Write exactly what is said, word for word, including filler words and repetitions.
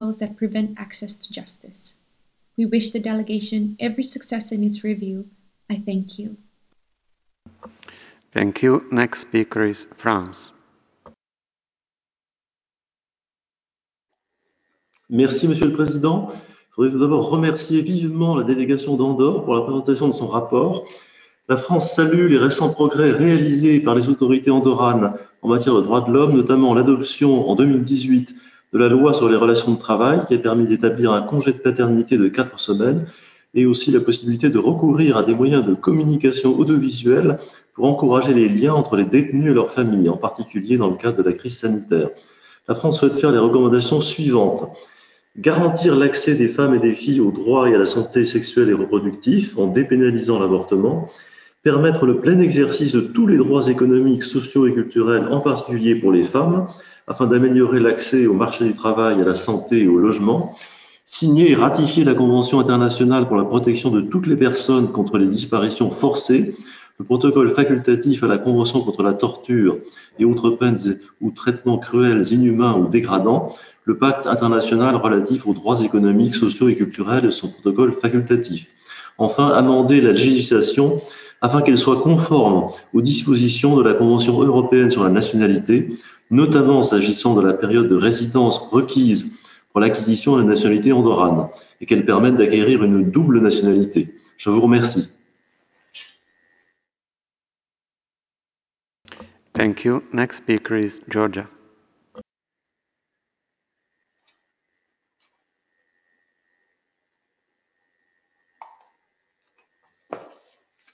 obstacles that prevent access to justice. We wish the delegation every success in its review. I thank you. Thank you. Next speaker is France. Merci, Monsieur le Président. Je voudrais tout d'abord remercier vivement la délégation d'Andorre pour la présentation de son rapport. La France salue les récents progrès réalisés par les autorités andorranes en matière de droits de l'homme, notamment l'adoption en deux mille dix-huit de la loi sur les relations de travail qui a permis d'établir un congé de paternité de quatre semaines et aussi la possibilité de recourir à des moyens de communication audiovisuelle pour encourager les liens entre les détenus et leurs familles, en particulier dans le cadre de la crise sanitaire. La France souhaite faire les recommandations suivantes. Garantir l'accès des femmes et des filles aux droits et à la santé sexuelle et reproductive en dépénalisant l'avortement. Permettre le plein exercice de tous les droits économiques, sociaux et culturels, en particulier pour les femmes, afin d'améliorer l'accès au marché du travail, à la santé et au logement. Signer et ratifier la Convention internationale pour la protection de toutes les personnes contre les disparitions forcées, le protocole facultatif à la Convention contre la torture et autres peines ou traitements cruels, inhumains ou dégradants, le pacte international relatif aux droits économiques, sociaux et culturels et son protocole facultatif. Enfin, amender la législation afin qu'elle soit conforme aux dispositions de la Convention européenne sur la nationalité, notamment s'agissant de la période de résidence requise pour l'acquisition de la nationalité andorrane, et qu'elle permette d'acquérir une double nationalité. Je vous remercie. Thank you. Next speaker is Georgia.